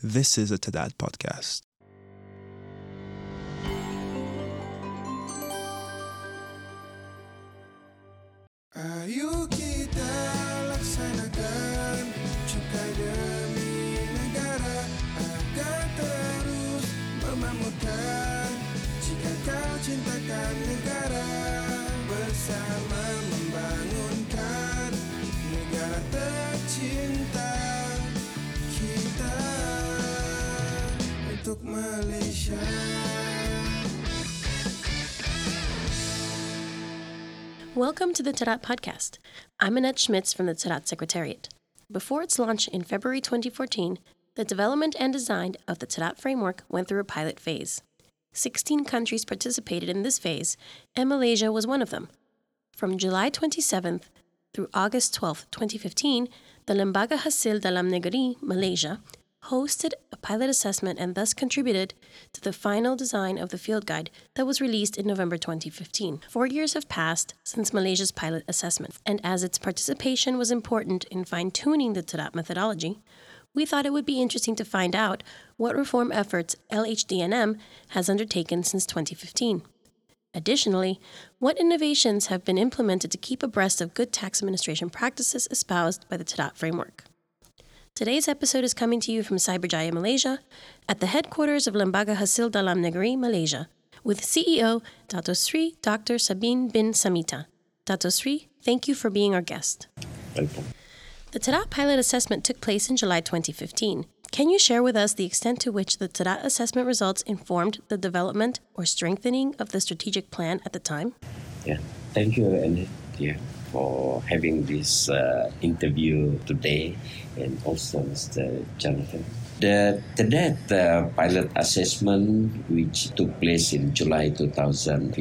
This is a TADAD podcast. Ayo kita laksanakan cukai demi negara agar terus memakmurkan. Jika kau cintakan negara, bersama membangunkan negara tercinta kita untuk Malaysia. Welcome to the TADAT podcast. I'm Annette Schmitz from the TADAT Secretariat. Before its launch in February 2014, the development and design of the TADAT framework went through a pilot phase. 16 countries participated in this phase, and Malaysia was one of them. From July 27th through August 12th, 2015, the Lembaga Hasil Dalam Negeri, Malaysia, hosted a pilot assessment and thus contributed to the final design of the field guide that was released in November 2015. 4 years have passed since Malaysia's pilot assessment, and as its participation was important in fine-tuning the TADAT methodology, we thought it would be interesting to find out what reform efforts LHDNM has undertaken since 2015. Additionally, what innovations have been implemented to keep abreast of good tax administration practices espoused by the TADAT framework. Today's episode is coming to you from Cyberjaya, Malaysia, at the headquarters of Lembaga Hasil Dalam Negeri, Malaysia, with CEO Dato Sri Dr. Sabine bin Samita. Dato Sri, thank you for being our guest. Welcome. The TADAT pilot assessment took place in July 2015. Can you share with us the extent to which the TADAT assessment results informed the development or strengthening of the strategic plan at the time? Yeah, thank you, Annette, for having this interview today, and also Mr. Jonathan. The TADAT pilot assessment, which took place in July 2015,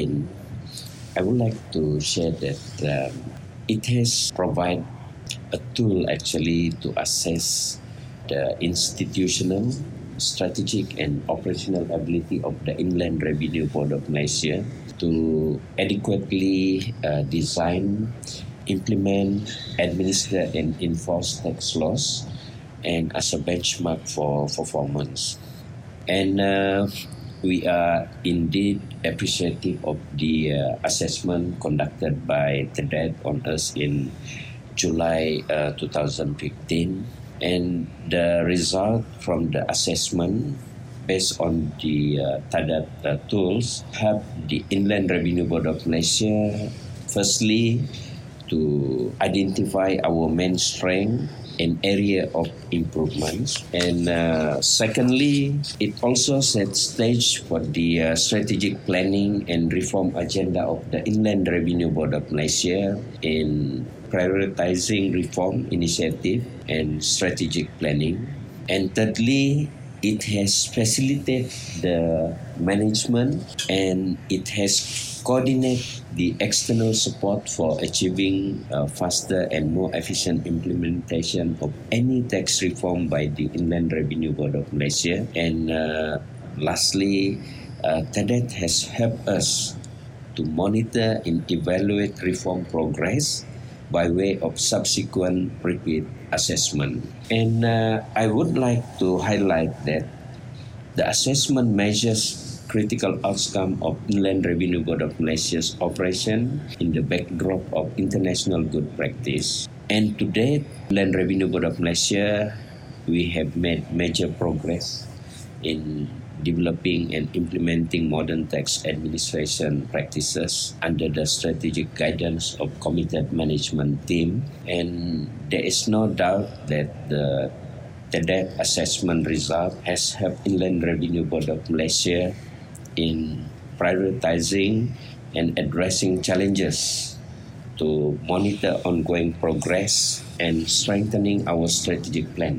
I would like to share that it has provided a tool actually to assess the institutional, strategic and operational ability of the Inland Revenue Board of Malaysia to adequately design, implement, administer and enforce tax laws, and as a benchmark for performance. And we are indeed appreciative of the assessment conducted by TADAT on us in July 2015, and the result from the assessment based on the TADAT tools help the Inland Revenue Board of Malaysia firstly to identify our main strength and area of improvements, and secondly it also sets stage for the strategic planning and reform agenda of the Inland Revenue Board of Malaysia in prioritizing reform initiative and strategic planning. And thirdly, it has facilitated the management and it has coordinated the external support for achieving faster and more efficient implementation of any tax reform by the Inland Revenue Board of Malaysia. And lastly, TADAT has helped us to monitor and evaluate reform progress by way of subsequent repeat assessment. And I would like to highlight that the assessment measures critical outcome of Inland Revenue Board of Malaysia's operation in the backdrop of international good practice. And to date, Inland Revenue Board of Malaysia, we have made major progress in developing and implementing modern tax administration practices under the strategic guidance of committed management team. And there is no doubt that the TADAT assessment result has helped Inland Revenue Board of Malaysia in prioritizing and addressing challenges to monitor ongoing progress and strengthening our strategic plan,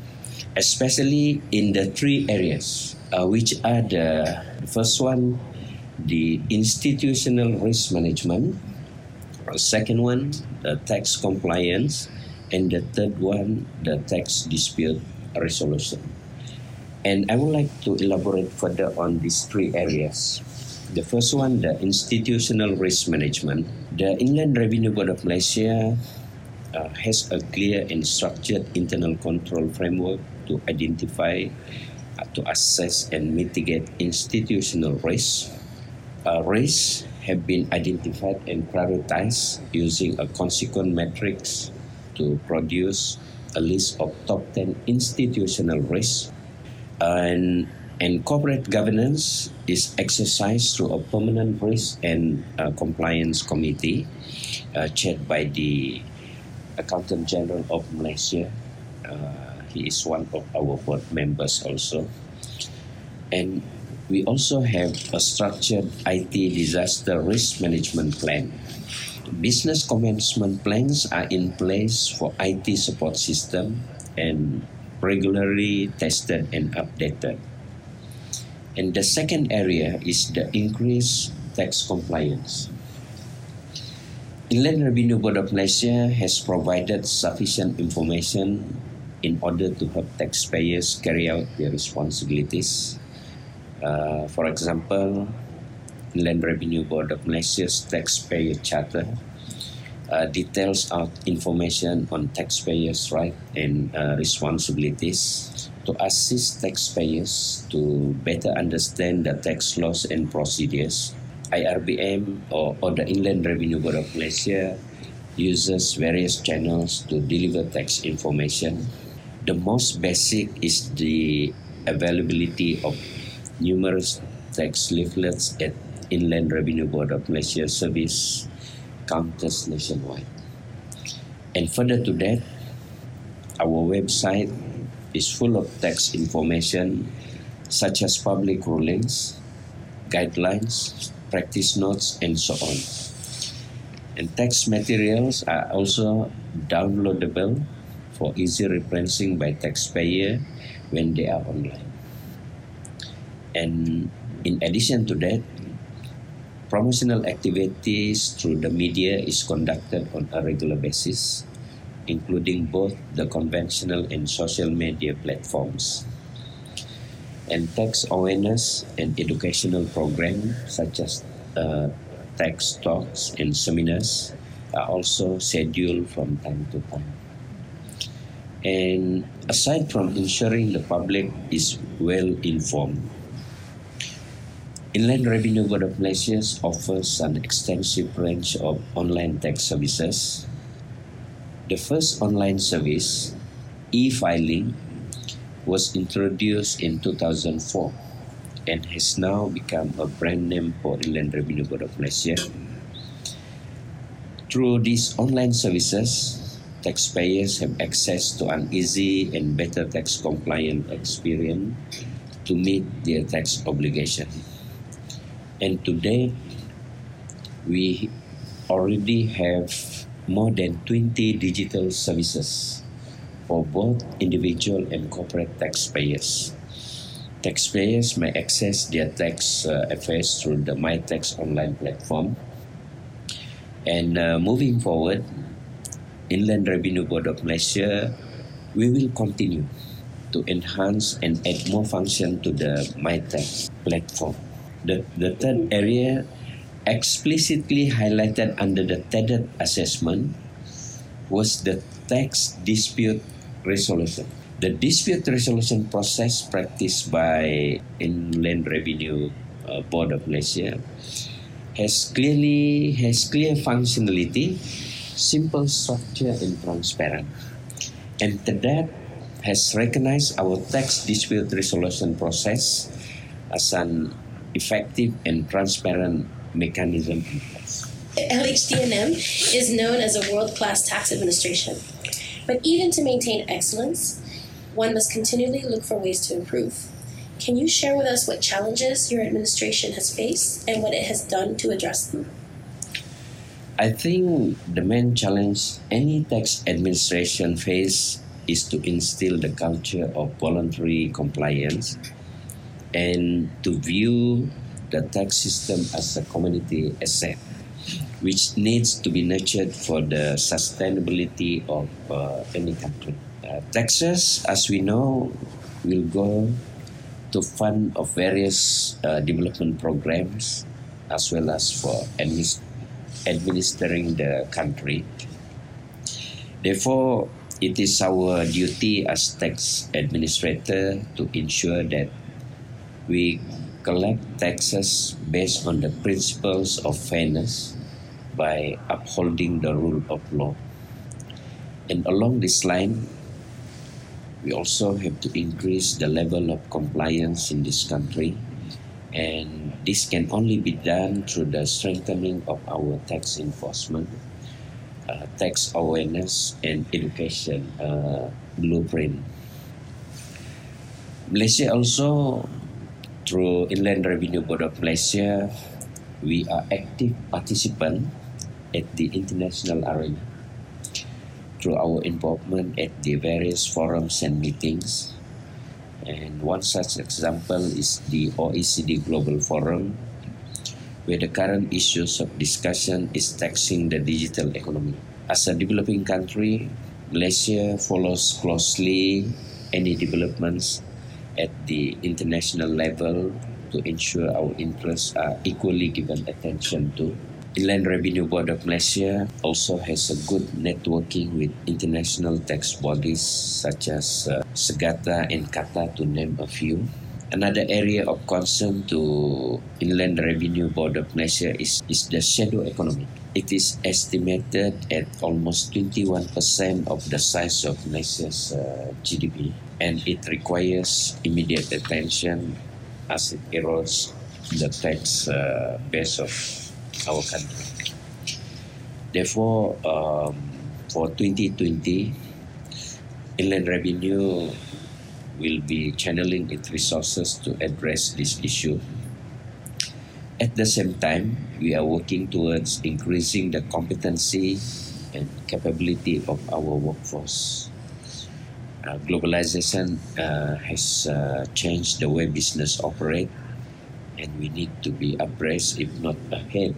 especially in the three areas, which are the first one, the institutional risk management, second one, the tax compliance, and the third one, the tax dispute resolution. And I would like to elaborate further on these three areas. The first one, the institutional risk management. The Inland Revenue Board of Malaysia has a clear and structured internal control framework to identify, to assess and mitigate institutional risks. Risks have been identified and prioritized using a consequent matrix to produce a list of top 10 institutional risks. And corporate governance is exercised through a permanent risk and compliance committee chaired by the Accountant General of Malaysia. He is one of our board members also. And we also have a structured IT disaster risk management plan. Business commencement plans are in place for IT support system and regularly tested and updated. And the second area is the increased tax compliance. Inland Revenue Board of Malaysia has provided sufficient information in order to help taxpayers carry out their responsibilities. For example, Inland Revenue Board of Malaysia's Taxpayer Charter details out information on taxpayers' rights and responsibilities to assist taxpayers to better understand the tax laws and procedures. IRBM or the Inland Revenue Board of Malaysia uses various channels to deliver tax information. The most basic is the availability of numerous tax leaflets at Inland Revenue Board of Malaysia service counters nationwide. And further to that, our website is full of tax information such as public rulings, guidelines, practice notes, and so on. And tax materials are also downloadable for easy referencing by taxpayer when they are online. And in addition to that, promotional activities through the media is conducted on a regular basis, including both the conventional and social media platforms. And tax awareness and educational programs such as tax talks and seminars are also scheduled from time to time. And aside from ensuring the public is well informed, Inland Revenue Board of Malaysia offers an extensive range of online tax services. The first online service, e-filing, was introduced in 2004 and has now become a brand name for Inland Revenue Board of Malaysia. Through these online services, taxpayers have access to an easy and better tax compliant experience to meet their tax obligation. And today, we already have more than 20 digital services for both individual and corporate taxpayers. Taxpayers may access their tax affairs through the MyTax online platform. And moving forward, Inland Revenue Board of Malaysia, we will continue to enhance and add more function to the MyTax platform. The third area explicitly highlighted under the TEDed assessment was the tax dispute resolution. The dispute resolution process practiced by Inland Revenue Board of Malaysia has clear functionality, simple structure, and transparent. And TEDed has recognized our tax dispute resolution process as an effective and transparent mechanism in place. LHDNM is known as a world-class tax administration. But even to maintain excellence, one must continually look for ways to improve. Can you share with us what challenges your administration has faced and what it has done to address them? I think the main challenge any tax administration faces is to instill the culture of voluntary compliance and to view the tax system as a community asset, which needs to be nurtured for the sustainability of any country. Taxes, as we know, will go to fund of various development programs as well as for administering the country. Therefore, It is our duty as tax administrator to ensure that we collect taxes based on the principles of fairness by upholding the rule of law. And along this line, we also have to increase the level of compliance in this country, and this can only be done through the strengthening of our tax enforcement, tax awareness, and education blueprint. Malaysia also, through Inland Revenue Board of Malaysia, we are active participant at the international arena through our involvement at the various forums and meetings. And one such example is the OECD Global Forum, where the current issues of discussion is taxing the digital economy. As a developing country, Malaysia follows closely any developments at the international level to ensure our interests are equally given attention to. Inland Revenue Board of Malaysia also has a good networking with international tax bodies such as Segata and Kata, to name a few. Another area of concern to Inland Revenue Board of Malaysia is the shadow economy. It is estimated at almost 21% of the size of Malaysia's GDP, and it requires immediate attention as it erodes the tax base of our country. Therefore, for 2020, Inland Revenue will be channeling its resources to address this issue. At the same time, we are working towards increasing the competency and capability of our workforce. Globalization has changed the way business operate, and we need to be abreast, if not ahead,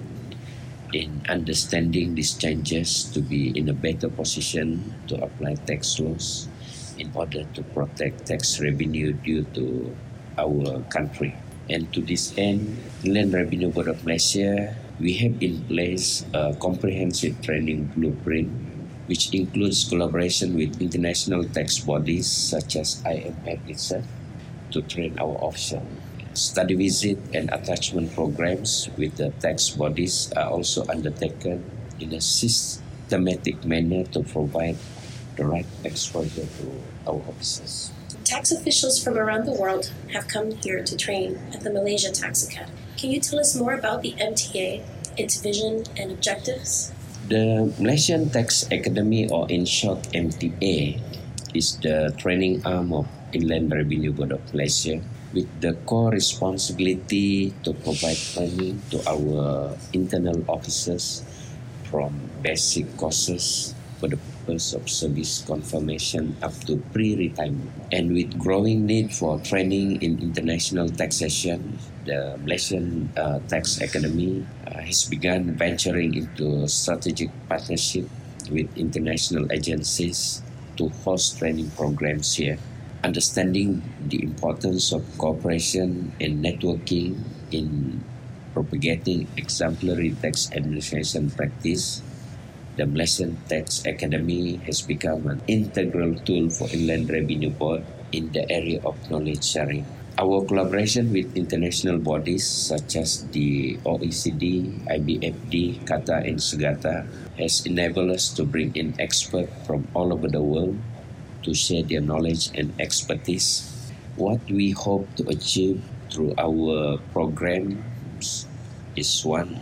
in understanding these changes to be in a better position to apply tax laws in order to protect tax revenue due to our country. And to this end, Inland Revenue Board of Malaysia, we have in place a comprehensive training blueprint which includes collaboration with international tax bodies such as IMF itself to train our officials. Study visit and attachment programs with the tax bodies are also undertaken in a systematic manner to provide the right exposure to our officers. Tax officials from around the world have come here to train at the Malaysia Tax Academy. Can you tell us more about the MTA, its vision and objectives? The Malaysian Tax Academy, or in short MTA, is the training arm of Inland Revenue Board of Malaysia, with the core responsibility to provide training to our internal officers from basic courses for the purpose of service confirmation up to pre-retirement. And with growing need for training in international taxation, the Malaysian Tax Academy has begun venturing into strategic partnership with international agencies to host training programs here. Understanding the importance of cooperation and networking in propagating exemplary tax administration practice, the Malaysian Tax Academy has become an integral tool for Inland Revenue Board in the area of knowledge sharing. Our collaboration with international bodies such as the OECD, IBFD, Kata, and Segata has enabled us to bring in experts from all over the world to share their knowledge and expertise. What we hope to achieve through our programs is one,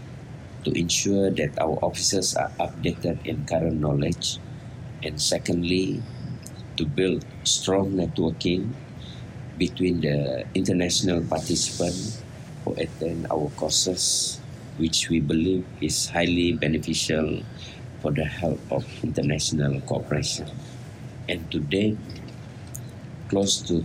to ensure that our officers are updated in current knowledge, and secondly, to build strong networking between the international participants who attend our courses, which we believe is highly beneficial for the help of international cooperation. And to date, close to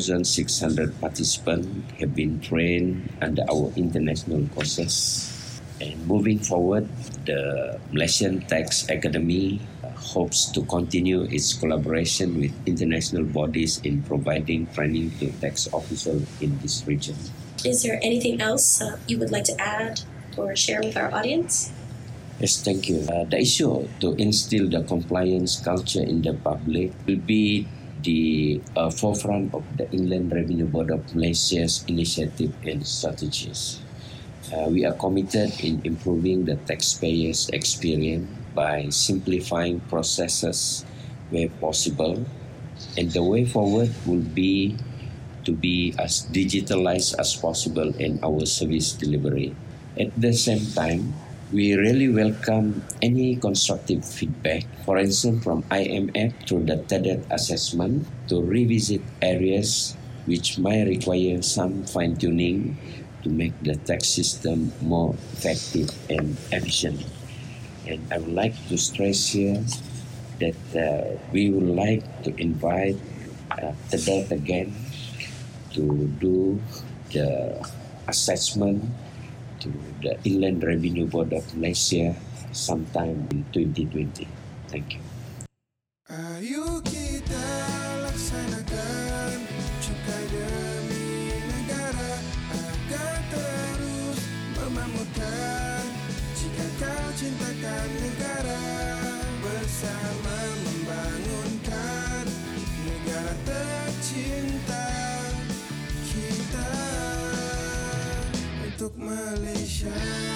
3,600 participants have been trained under our international courses. And moving forward, the Malaysian Tax Academy hopes to continue its collaboration with international bodies in providing training to tax officers in this region. Is there anything else you would like to add or share with our audience? Yes, thank you. The issue to instill the compliance culture in the public will be the forefront of the Inland Revenue Board of Malaysia's initiative and strategies. We are committed in improving the taxpayers' experience by simplifying processes where possible, and the way forward will be to be as digitalized as possible in our service delivery. At the same time, we really welcome any constructive feedback, for instance from IMF through the TEDx assessment to revisit areas which might require some fine-tuning to make the tax system more effective and efficient. And I would like to stress here that we would like to invite TEDx again to do the assessment to the Inland Revenue Board of Malaysia sometime in 2020. Thank you. Ayo kita laksanakan cukai demi negara agar terus memakmurkan. Jika kau cintakan negara, bersama membangunkan negara tercinta kita untuk Malaysia.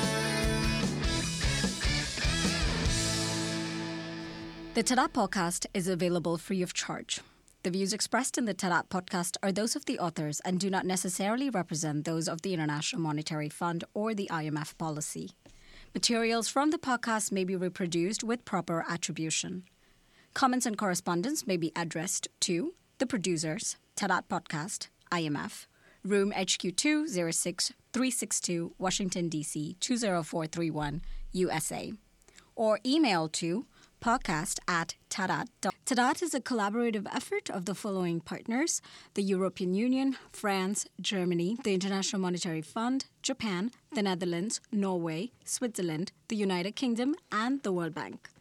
The Tadat podcast is available free of charge. The views expressed in the Tadat podcast are those of the authors and do not necessarily represent those of the International Monetary Fund or the IMF policy. Materials from the podcast may be reproduced with proper attribution. Comments and correspondence may be addressed to the producers, Tadat Podcast, IMF, Room HQ2 06362, Washington, D.C. 20431, USA, or email to podcast@tadat. Tadat is a collaborative effort of the following partners: the European Union, France, Germany, the International Monetary Fund, Japan, the Netherlands, Norway, Switzerland, the United Kingdom, and the World Bank.